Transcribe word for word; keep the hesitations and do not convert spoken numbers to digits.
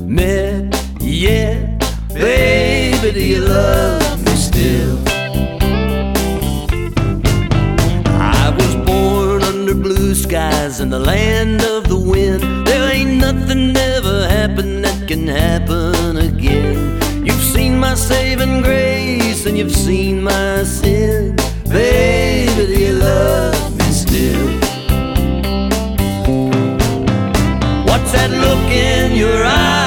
met yet. Baby, do you love me still? I was born under blue skies in the land of the wind. There ain't nothing ever happened that can happen again. You've seen my saving grace and you've seen my sin.